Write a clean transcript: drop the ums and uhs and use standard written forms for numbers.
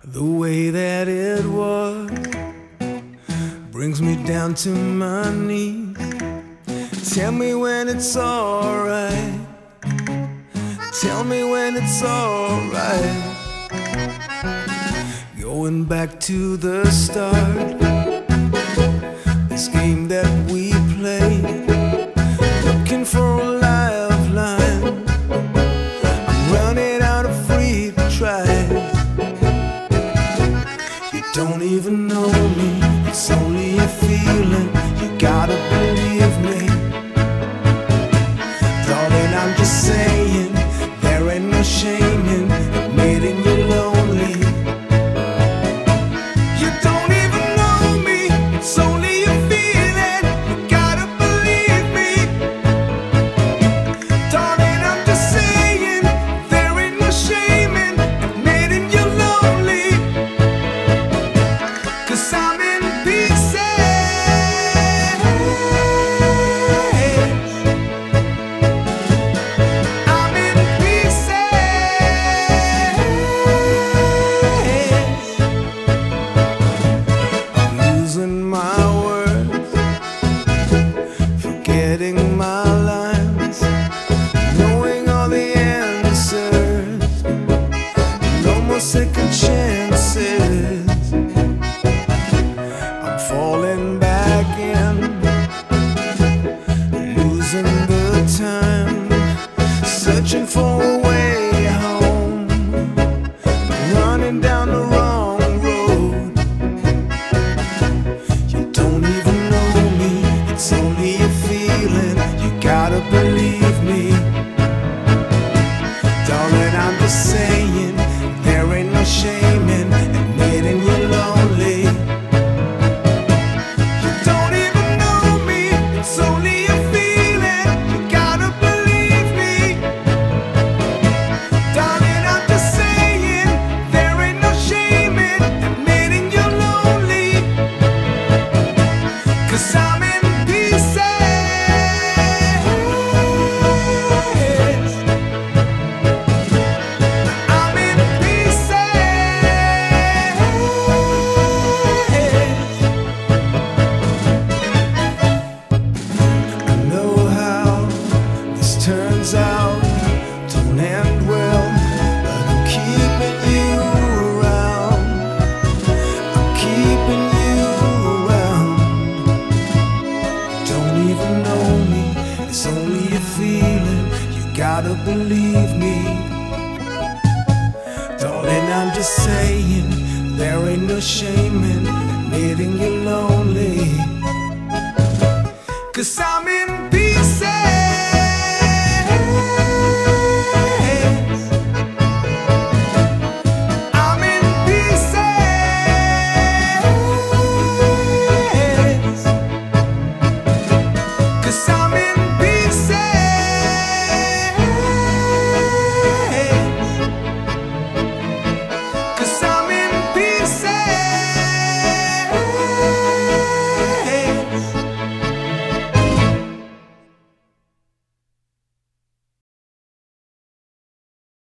The way that it was brings me down to my knees. Tell me when it's alright. Tell me when it's alright. Going back to the start, this game that we played, looking for a lifeline. I'm running out of free tries. You don't even know me, it's only a feeling. You gotta believe me, darling. I'm just saying, there ain't no shame in admitting you're lonely. You don't even know me, it's only a feeling. You gotta believe me, darling. I'm just saying, there ain't no shame in admitting you're lonely. 'Cause I'm in pieces. I'm in pieces. I'm losing my words, forgetting my lines, knowing all the answers. No more second chances. I'm falling back in, losing the time, searching for a way home, but running down the wrong road. You don't even know me, it's only a feeling. You gotta believe me, darling. I'm just saying, there ain't no shame in admitting you're lonely. You don't even know me, it's only a feeling. You gotta believe me, darling. I'm just saying, there ain't no shame in admitting you're lonely. 'Cause I'm in pieces. I'm in pieces. I know how this turns out, don't end well, but I'm keeping you around. I'm keeping you around. Don't even know me, it's only a feeling. You gotta believe me, darling. I'm just saying, there ain't no shame in admitting you're lonely. 'Cause I'm in